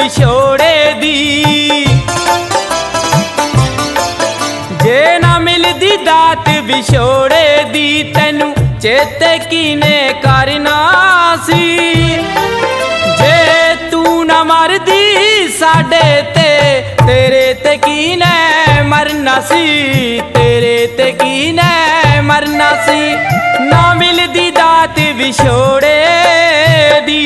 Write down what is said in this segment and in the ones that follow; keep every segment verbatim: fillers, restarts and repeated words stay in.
विछोड़े दी। जे ना मिलदी दात विछोड़े दी तैनू चेते कीने करना सी। जे तू ना मरदी साडे ते तेरे ते कीने मरना सी। तेरे ते कीने मरना सी। ना मिलदी दात विछोड़े दी।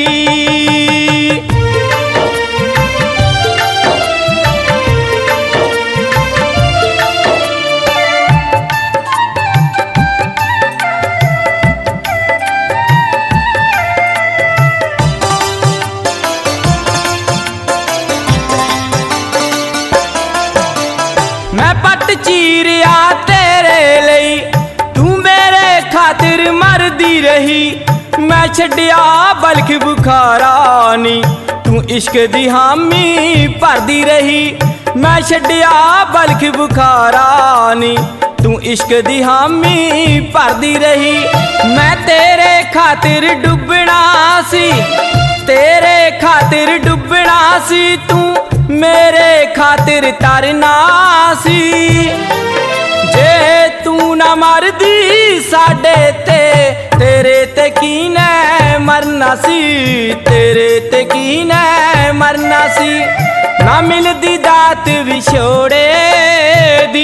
मैं पट चीरिया तेरे लई तू मेरे खातिर मरदी रही। मैं छड्डिया बल्ख बुखारा नी तू इश्क दी हामी भरदी रही। मैं छड्डिया बल्ख बुखारा नी तू इश्क दी हामी भरदी रही। मैं तेरे खातिर डुबना सी। तेरे खातिर डुबना सी तू मेरे खातिर तरना सी। जे तू ना मरदी साडे ते तेरे ते कीने मरना सी। तेरे ते कीने मरना सी। ना मिलदी दात विछोड़े दी।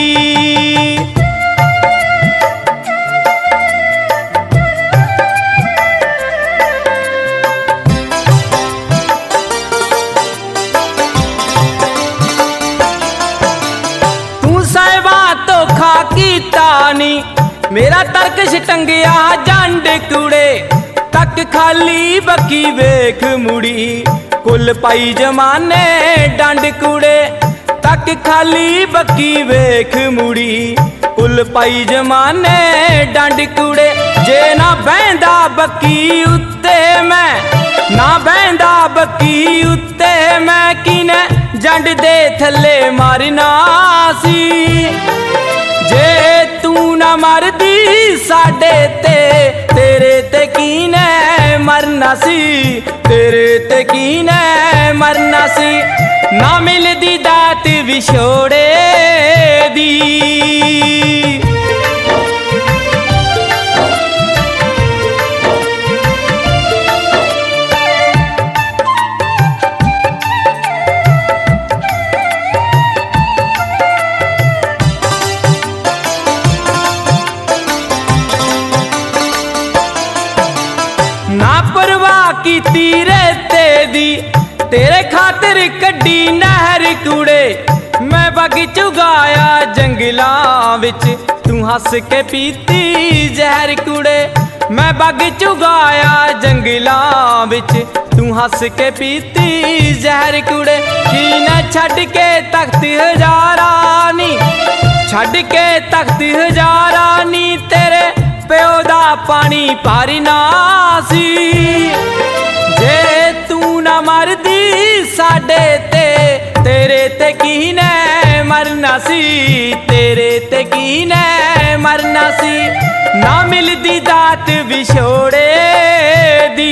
नी मेरा तरकश टंगिया जंड कुड़े तक खाली बकी वेख मुड़ी। कुल पाई जमाने डंड कुड़े तक खाली बकी वेख मुड़ी। कुल पाई जमाने डंड कुड़े जे ना बहंदा बकी उत्ते मैं ना बहंदा बकी उत्ते मैं किने जंड दे थले मारना सी। जे तू ना मरदी साडे ते तेरे ते कीने मरना सी। तेरे ते कीने मरना सी। ना मिलदी दात विछोड़े दी। ना परवाह की तीरे तेदी तेरे खातिर कड्डी नहर कूड़े। मैं बग चुगाया जंगलां विच तू हंस के पीती जहर कूड़े। मैं बग चुगाया जंगलां विच तू हंस के पीती जहर कूड़े। की न छड़ के तख्त हजारा नी छड़ के तख्त हजारा नी तेरे प्यो दा पानी भरना सी। जे तू ना मरदी साडे ते तेरे ते कीने मरना सी। तेरे ते कीने मरना सी। ना मिलदी दात विछोड़े दी।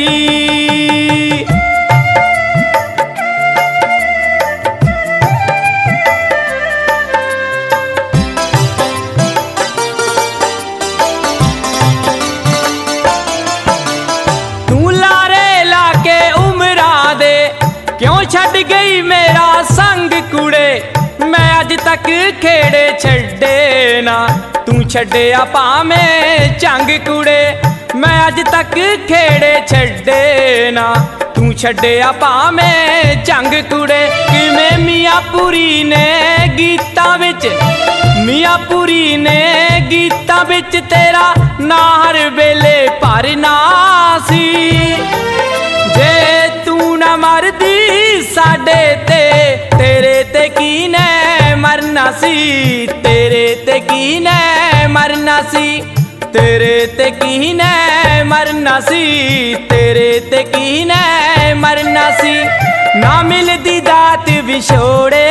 क्यों छड़ गई मेरा संग कुड़े। मैं अज तक खेड़े छड़े ना तू छड़िया भावें झंग कुड़े। मैं अज तक खेड़े छड़े ना तू छड़िया भावें झंग कुड़े। किवें मियाँपुरी ने गीतां विच मियाँपुरी ने गीतां विच तेरा ना हर वेले भरना सी। जे तू ना मरदी साडे ते तेरे ते कीने मरना सी। तेरे ते कीने मरना सी। तेरे ते कीने मरना सी। तेरे ते कीने मरना सी। ना मिलदी दात विछोड़े